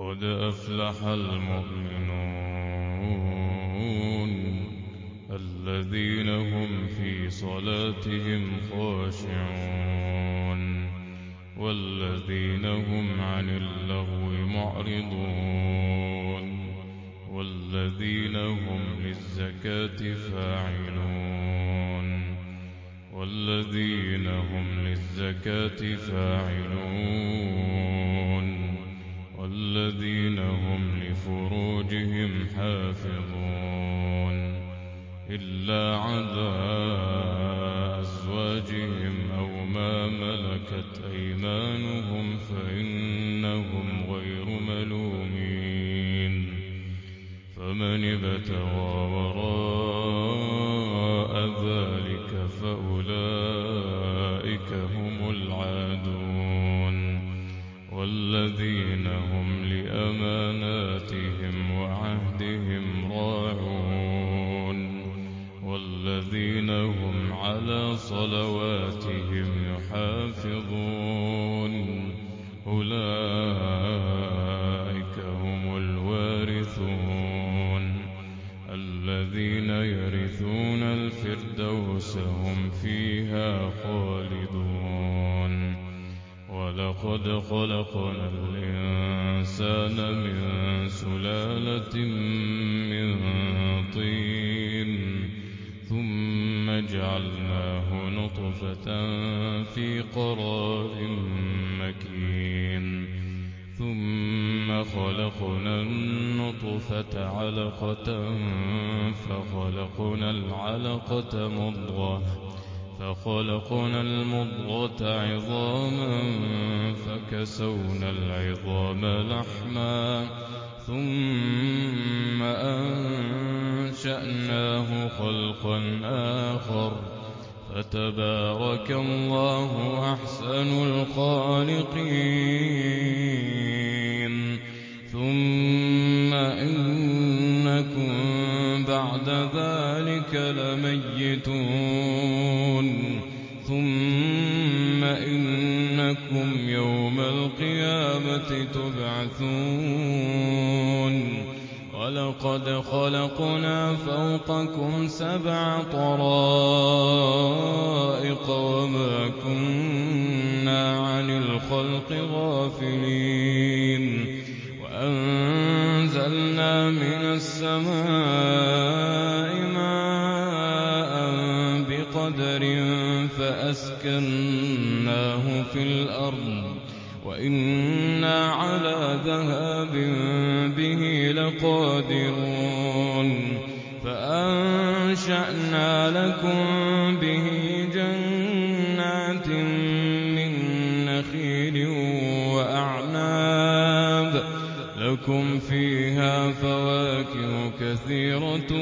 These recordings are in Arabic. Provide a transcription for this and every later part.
قد أفلح المؤمنون الذين هم في صلاتهم خاشعون والذين هم عن اللغو معرضون والذين هم للزكاة فاعلون والذين هم لفروجهم حافظون إلا على أزواجهم أو ما ملكت أيمانهم فإنهم غير ملومين فمن ابتغى وراء ذلك فأولئك هم العادون والذين هم لأماناتهم وعهدهم راعون والذين هم على صلواتهم يحافظون أولئك هم الوارثون الذين يرثون الفردوس هم فيها خالدون ولقد خلقنا الإنسان من سلالة من طين ثم جعلناه نطفة في قرار مكين ثم خلقنا النطفة علقة فخلقنا المضغة عظاما فكسونا العظام لحما ثم أنشأناه خلقا آخر فتبارك الله أحسن الخالقين ثم إنكم بعد ذلك لميتون ثم إنكم يوم القيامة تبعثون ولقد خلقنا فوقكم 7 طرائق وما كنا عن الخلق غافلين وأنزلنا من السماء ماء بقدر فأسكناه في الأرض وإنا على ذهاب به لقادرون فأنشأنا لكم به جنات من نخيل وأعناب لكم فيها فواكه كثيرة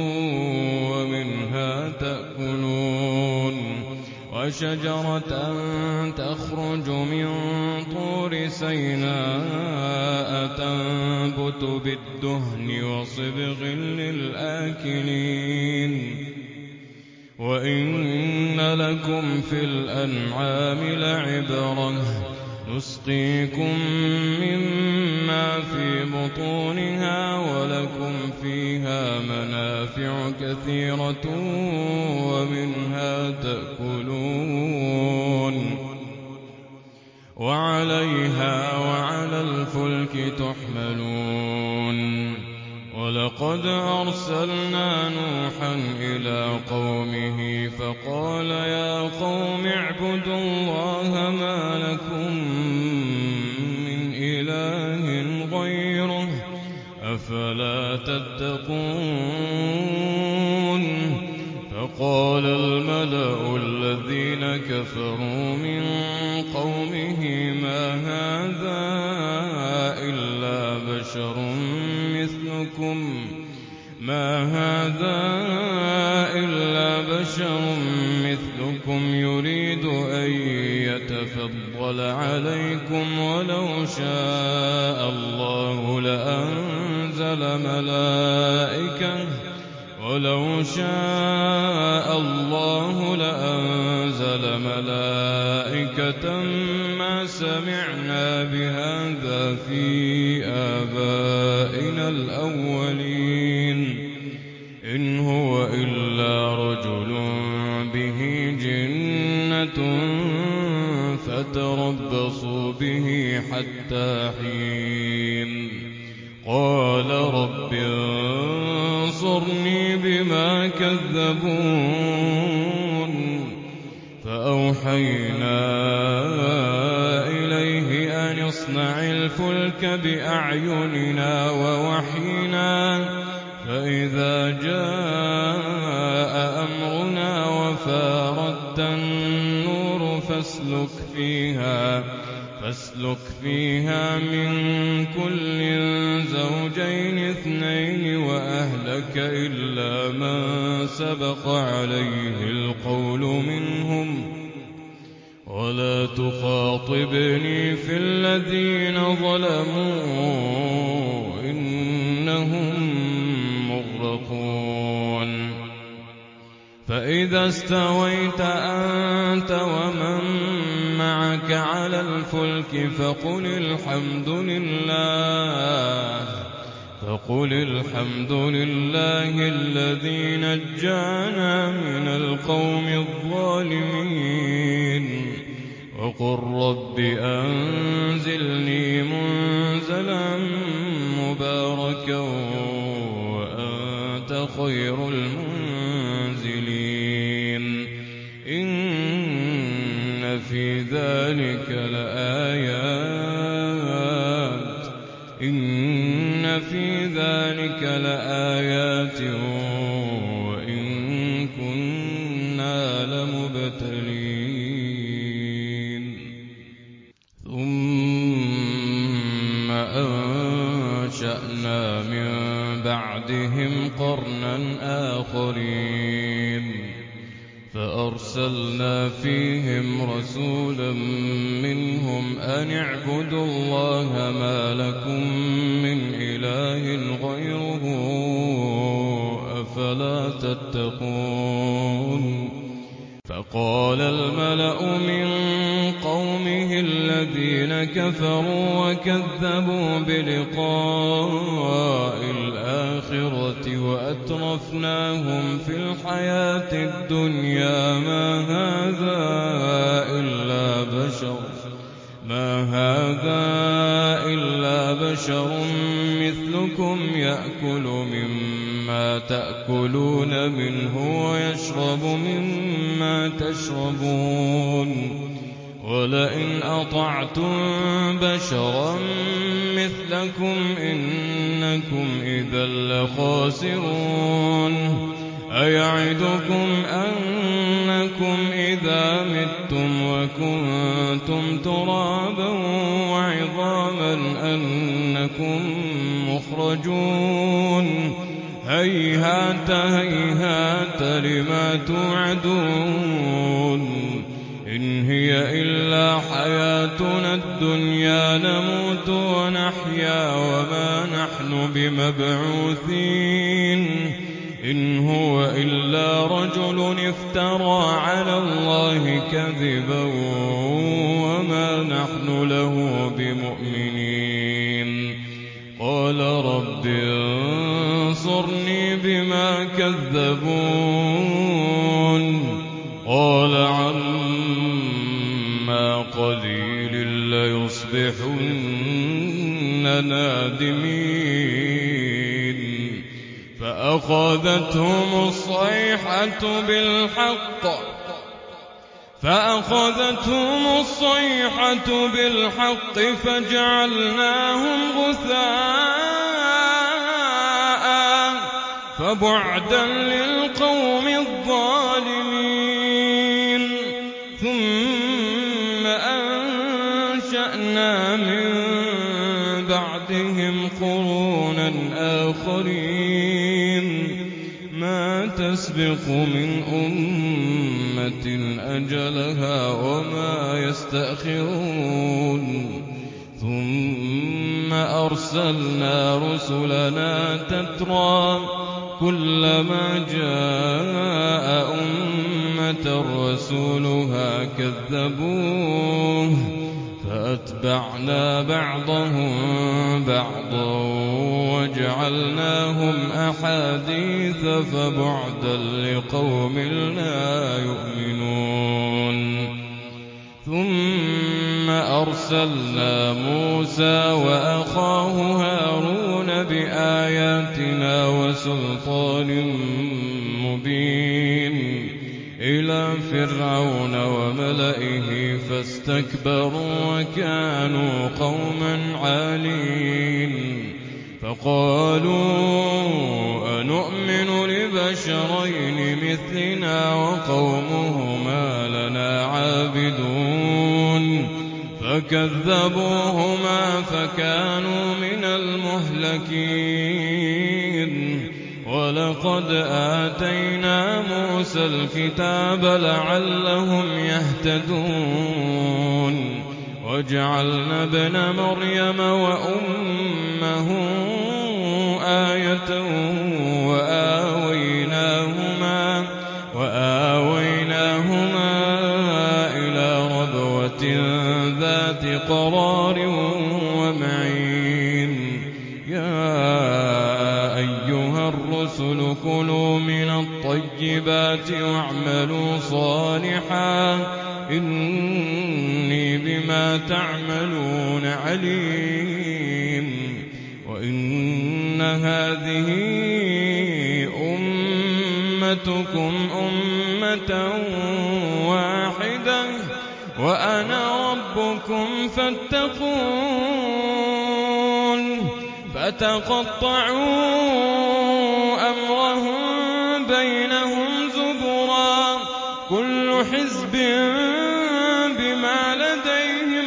ومنها تأكلون وشجرة تخرج من طور سيناء تنبت بالدهن وصبغ للآكلين وإن لكم في الأنعام لعبرة نسقيكم مما في بطونها ولكم فيها منافع كثيرة ومنها تأكلون وعليها وعلى الفلك تحملون ولقد أرسلنا نوحا إلى قومه فقال يا قوم اعبدوا الله ما لكم من إله غيره أفلا تتقون فقال الملأ الذين كفروا من قومه ما هذا إلا بشر مثلكم يريد أن يتفضل عليكم ولو شاء الله لأنزل ملائكة ما سمعنا بهذا في آبائنا الأولين إن هو إلا رجل به جنة فتربصوا به حتى حين قال رب انصرني بما كذبون فأوحينا إليه أن اصنع الفلك بأعيننا ووحينا فإذا جاء أمرنا وفارت النور فاسلك فيها من كل زوجين اثنين وأهلك إلا من سبق عليه القول منهم ولا تخاطبني في الذين ظلموا إنهم مغرقون فإذا استويت أنت ومن معك على الفلك فقل الحمد لله الذي نجانا من القوم الظالمين وقل رب أنزلني منزلا مباركا وأنت خير المنزلين إن في ذلك لآيات وإن كنا لمبتلين ثم أنشأنا من بعدهم قرنا آخرين فأرسلنا فيهم رسولا منهم أن اعبدوا الله ما لكم من إله غيره أفلا تتقون فقال الملأ من قومه الذين كفروا وكذبوا بلقاء الآخرة وأترفناهم في الحياة الدنيا ما هذا إلا بشر مثلكم يأكل مما تأكلون منه ويشرب مما تشربون ولئن أطعتم بشرا مثلكم إنكم إذا لخاسرون أيعدكم أنكم إذا متم وكنتم ترابا وعظاما أنكم مخرجون هيهات هيهات لما توعدون إن هي إلا حياتنا الدنيا نموت ونحيا وما نحن بمبعوثين إن هو إلا رجل افترى على الله كذبا وما نحن له بمؤمنين قال رب انصرني بما كذبون قال عما قليل ليصبحن نادمين فأخذتهم الصيحة بالحق فجعلناهم غثاء فبعدا للقوم الظالمين ثم أنشأنا من بعدهم قرونا آخرين ما تسبق من أمة أجلها وما يستأخرون ثم أرسلنا رسلنا تترى كلما جاء أمة رسولها كذبوه فأتبعنا بعضهم بعضا وجعلناهم أحاديث فبعدا لقوم لا يؤمنون ثم أرسلنا موسى وأخاه هارون بآياتنا وسلطان مبين إلى فرعون وملئه فاستكبروا وكانوا قوما عالين فقالوا أنؤمن لبشرين مثلنا وقومهما لنا عابدون فكذبوهما فكانوا من المهلكين ولقد آتينا موسى الكتاب لعلهم يهتدون وجعلنا ابن مريم وأمه آية وآويناهما إلى ربوة ذات قرار ومعين يا أيها الرسل كلوا من الطيبات واعملوا صالحا إني بما تعملون عليم وإن هذه أمتكم أمة واحدة وأنا ربكم فاتقون فتقطعوا أمرهم بينهم زبرا كل حزب بما لديهم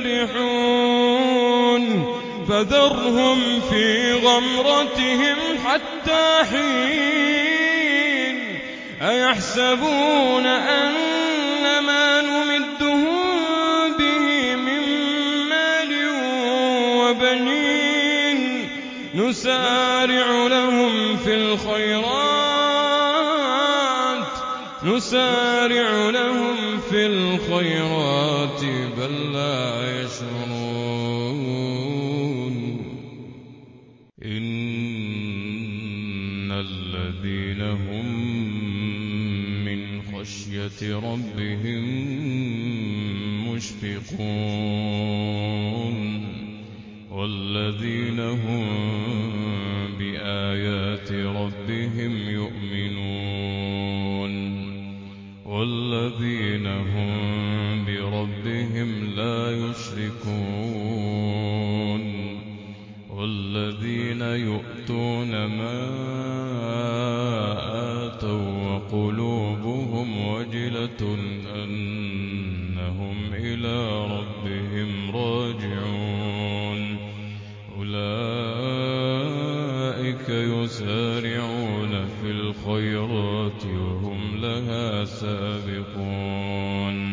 فرحون فذرهم في غمرتهم حتى حين أيحسبون أن ما نمدهم به من مال وبنين نسارع لهم في الخيرات بل لا يشعرون إن الذين هم من خشية ربهم مشفقون والذين هم بآيات ربهم يؤمنون والذين هم بربهم لا يشركون والذين يؤتون ما آتوا وقلوبهم وجلة أنهم إلى ربهم راجعون أولئك يسارعون في الخيرات وهم لها سابقون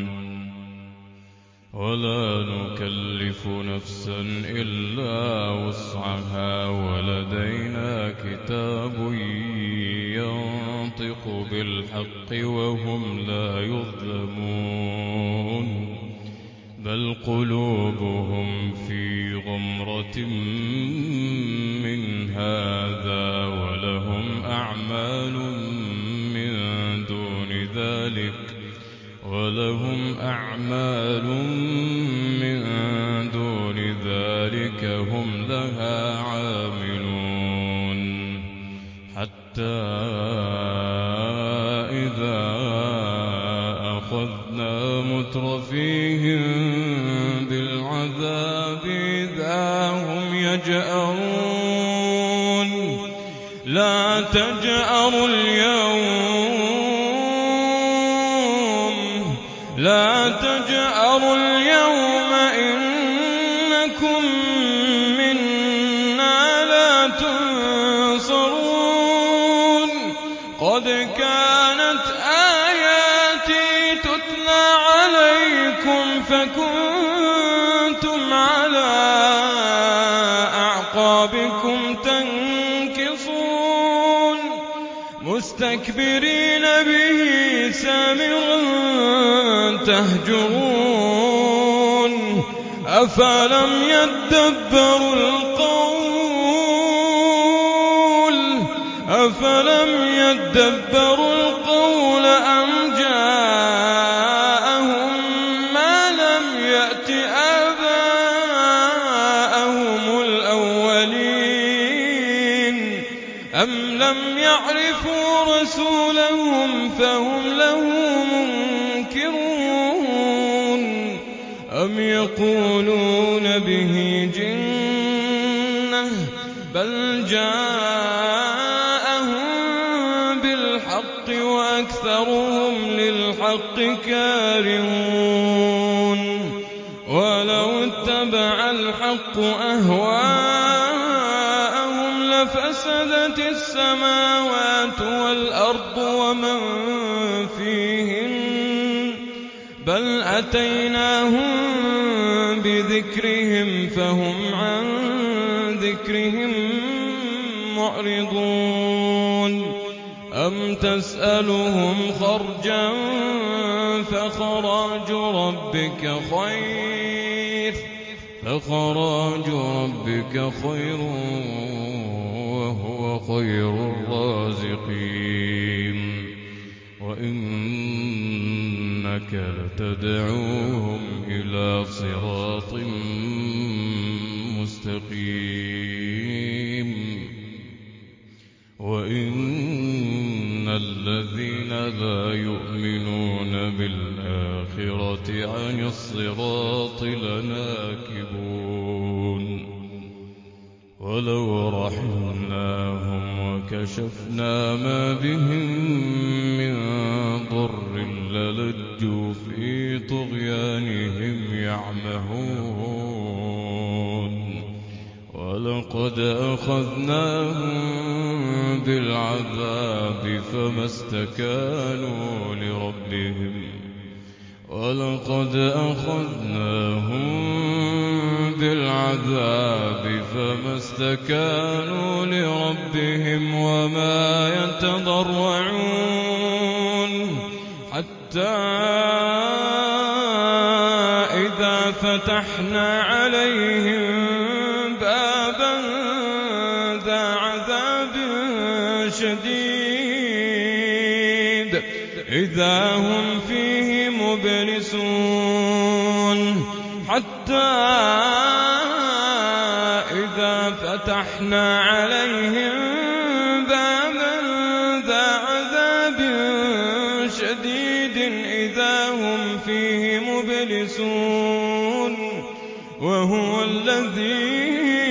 ولا نكلف نفسا إلا وسعها ولدينا كتاب ينطق بالحق وهم لا يظلمون بل قلوبهم في غمرة من هذا ولهم أعمال من دون ذلك هم لها عاملون حتى إذا أخذنا مترفيهم بالعذاب إذا هم يجأرون لا تجأروا اليوم إنكم منا لا تنصرون قد كانت آياتي تتلى عليكم فكنتم على أعقابكم تنكصون مستكبرين به سامرا تهجرون أفلم يدبروا القول أم جاءهم ما لم يأت آباءهم الأولين أم لم يعرفوا رسولهم فهم له منكرون أم يقولون به جنة بل جاءهم بالحق وأكثرهم للحق كارهون ولو اتبع الحق أهواءهم لفسدت السماوات والأرض ومن فيهن بل أتيناهم بذكرهم فهم عن ذكرهم معرضون أم تسألهم خرجا فخراج ربك خير وهو خير الرازقين وإنك لتدعوهم إلى صراط مستقيم وإن الذين لا يؤمنون بالآخرة عن الصراط لناكبون ولو رحمناهم وكشفنا ما بهم من ضر للجوا في طغيانهم يعمهون ولقد أخذناهم بالعذاب فما استكانوا لربهم وما يتضرعون حتى إذا فتحنا عليهم بابا ذا عذاب شديد إذا هم فيه مبلسون حتى إذا فتحنا عليهم بابا ذا عذاب شديد إذا هم فيه مبلسون وهو الذي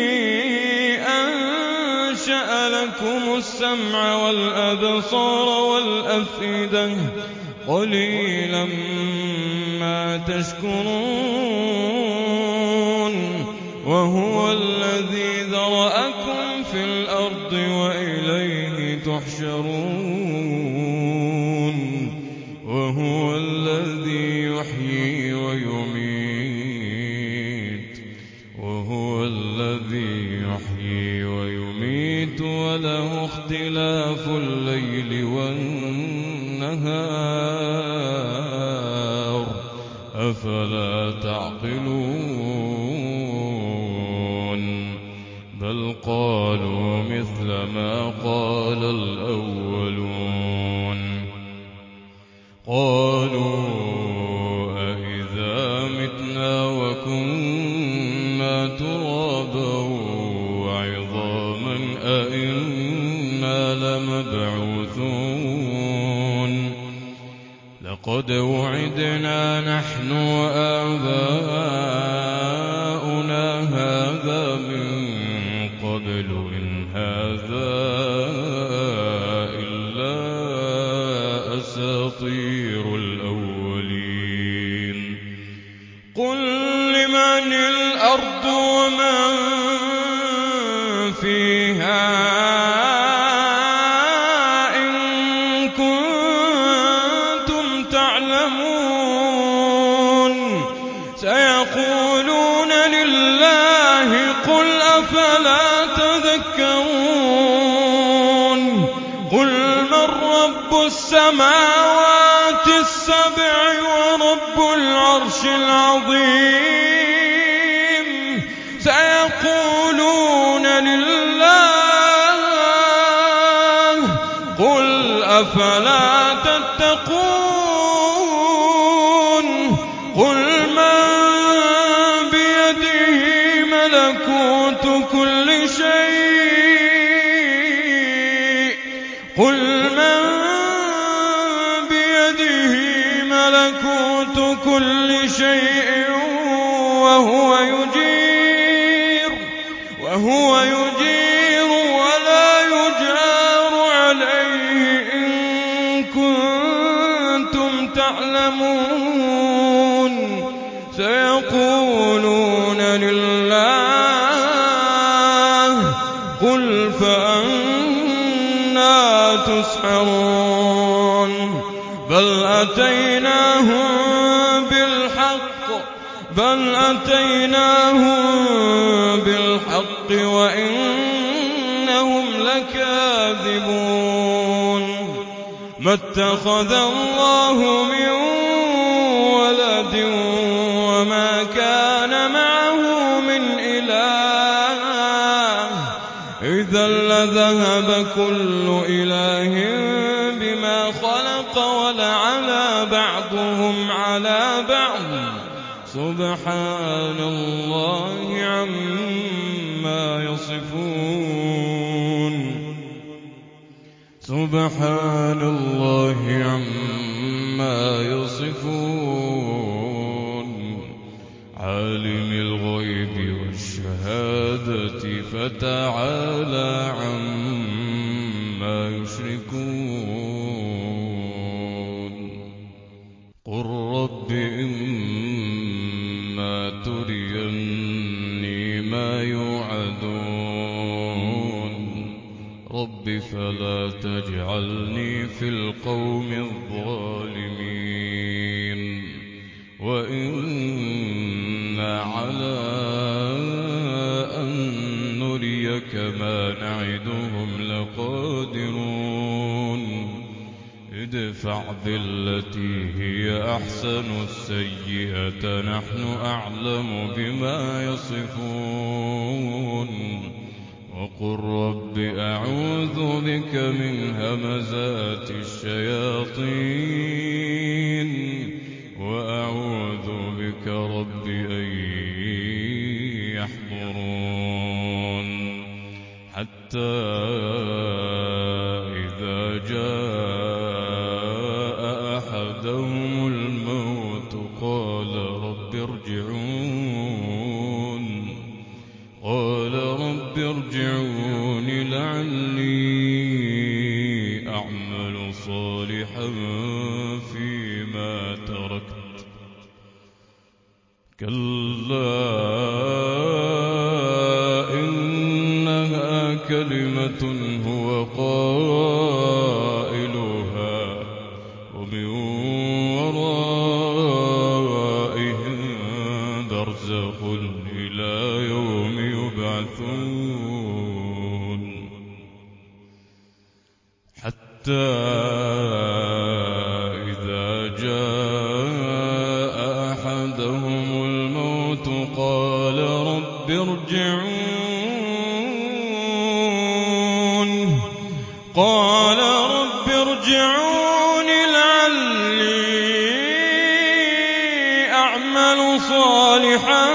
أنشأ لكم السمع والأبصار والأفئدة قليلا ما تشكرون وهو الذي ذرأكم في الأرض وإليه تحشرون وهو الذي يحيي ويميت وله اختلاف الليل والنهار أفلا تعقلون بل قالوا مثل ما قال الأولون قالوا أإذا متنا وكنا ترابا وعظاما أإنا لمبعوثون لقد وعدنا نحن وآباؤنا هذا من قبل إن هذا إلا أساطير الأولين قل لمن الأرض ومن فيها إن كنتم تعلمون سيقولون لله قل أفلا تذكرون قل من رب السماوات السبع ورب العرش العظيم أفلا تتقون قل من بيده ملكوت كل شيء وهو يجير ولا يجار عليه إن كنتم تعلمون سيقولون لله قل فأنى تسحرون بل أتيناهم بالحق وإنهم لكاذبون ما اتخذ الله من ولد وما كان معه من إله إذا لذهب كل إله بما خلق ولعلى بعضهم على بعض سبحان الله عما يصفون عالم الغيب والشهادة فتعالى عما يشركون قل رب إما تريني ما يوعدون رب فلا تجعلني في القوم الظالمين وإنا على أن نريك ما نعدهم لقادرون ادفع بالتي هي أحسن السيئة نحن أعلم بما يصفون وقل رب أعوذ بك من همزات الشياطين وأعوذ بك رب أن يحضرون حتى إذا جاء أحدهم الموت قال رب ارجعون لعلي أعمل صالحا فيما تركت كلا إنها كلمة هو قائلها ومن ورائهم برزخ إلى يوم يبعثون حتى إذا جاء أحدهم الموت قال رب ارجعون لعلي أعمل صالحا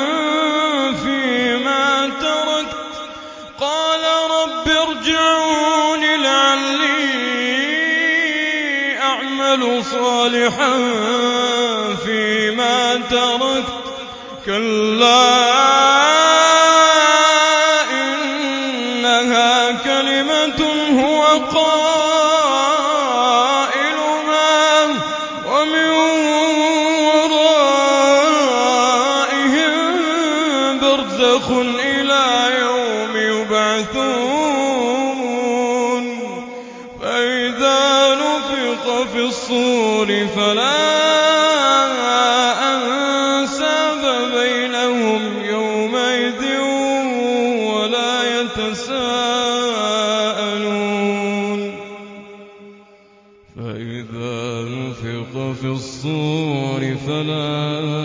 فيما تركت قال رب ارجعون لعلي أعمل صالحا فيما تركت كلا إنها كلمة هو قائلها ومن ورائهم برزخ إلى يوم يبعثون فإذا نفخ في الصور فلا أنساب بينهم يومئذ ولا يتساءلون فإذا نفخ في الصور فلا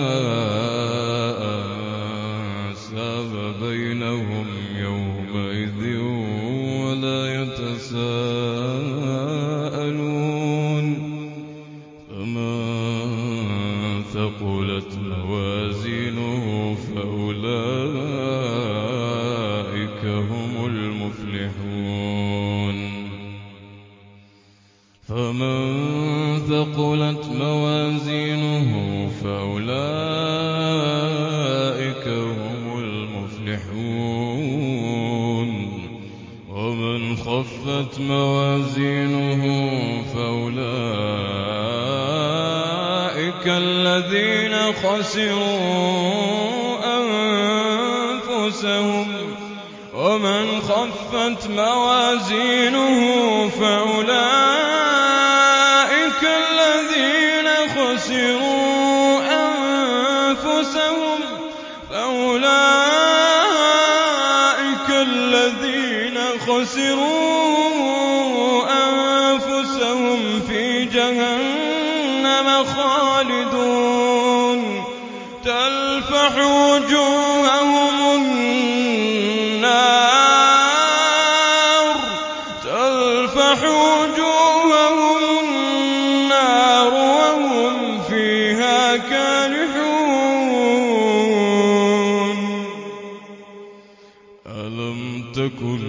أنساب بينهم يومئذ ولا يتساءلون ثقلت موازينه فأولئك هم المفلحون ومن خفت موازينه فأولئك الذين خسروا أنفسهم ومن خفت موازينه فأولئك الذين خسروا أنفسهم في جهنم خالدون تلفح وجوههم النار وهم فيها كالحون ألم تكن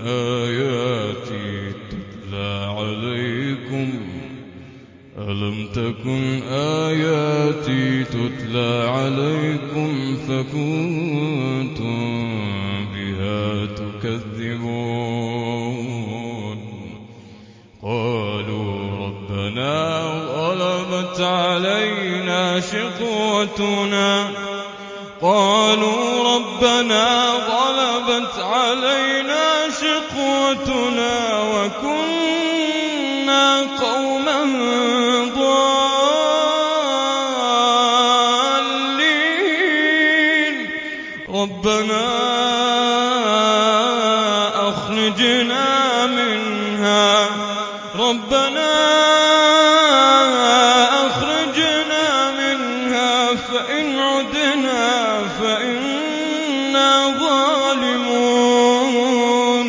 آياتي تتلى عليكم فكنتم بها تكذبون قالوا ربنا غلبت علينا شقوتنا وكنا قوما ضالين ربنا أخرجنا منها فإن عدنا فإنا ظالمون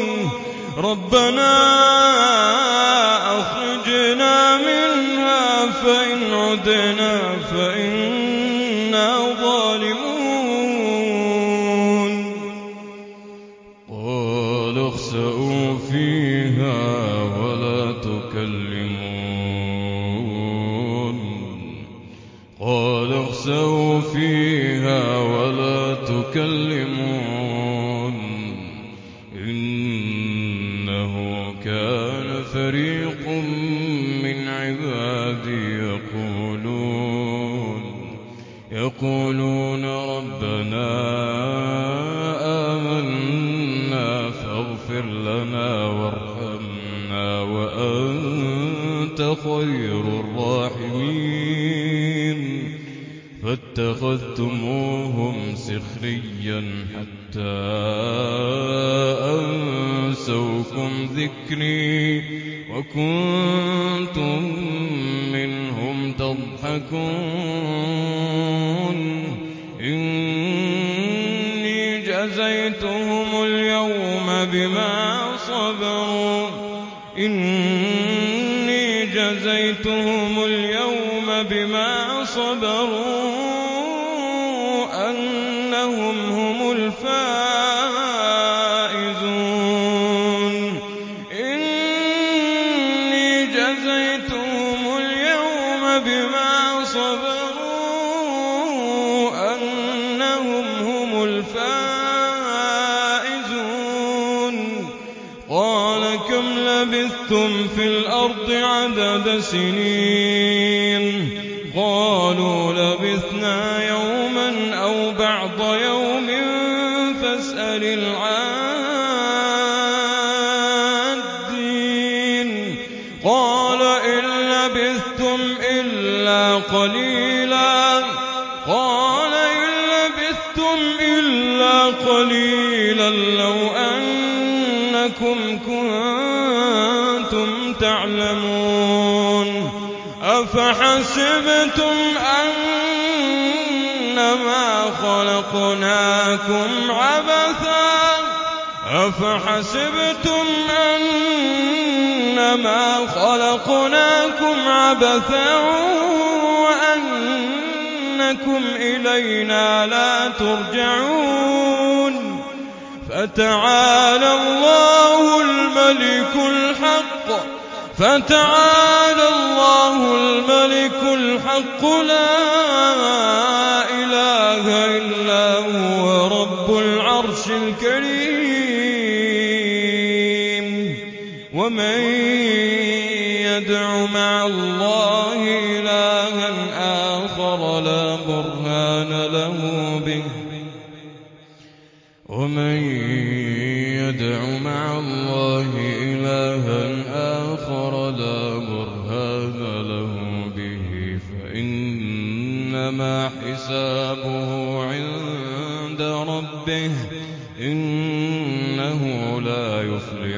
قال اخسئوا فيها ولا تكلمون إنه كان فريق من عبادي يقولون ربنا آمنا فاغفر لنا وارحمنا وأنت خير الراحمين فاتخذتموهم سخريا حتى أنسوكم ذكري وكنتم منهم تضحكون إني جزيتهم اليوم بما صبروا أنهم هم الفائزون قال كم لبثتم في الأرض عدد سنين قالوا لبثنا يوما أو بعض يوم فاسأل العادين قال إن لبثتم إلا قليلا لو أنكم كنتم تعلمون أفحسبتم أنما خلقناكم عبثا وأنكم إلينا لا ترجعون فتعالى الله الله الملك الحق لا إله إلا هو رب العرش الكريم ومن يدع مع الله إلها آخر لا برهان له به فإنما حسابه عند ربه إنه لا يفلح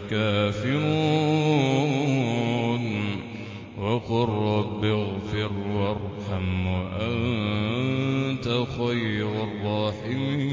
الكافرون وقل رب اغفر وارحم وأنت خير الراحمين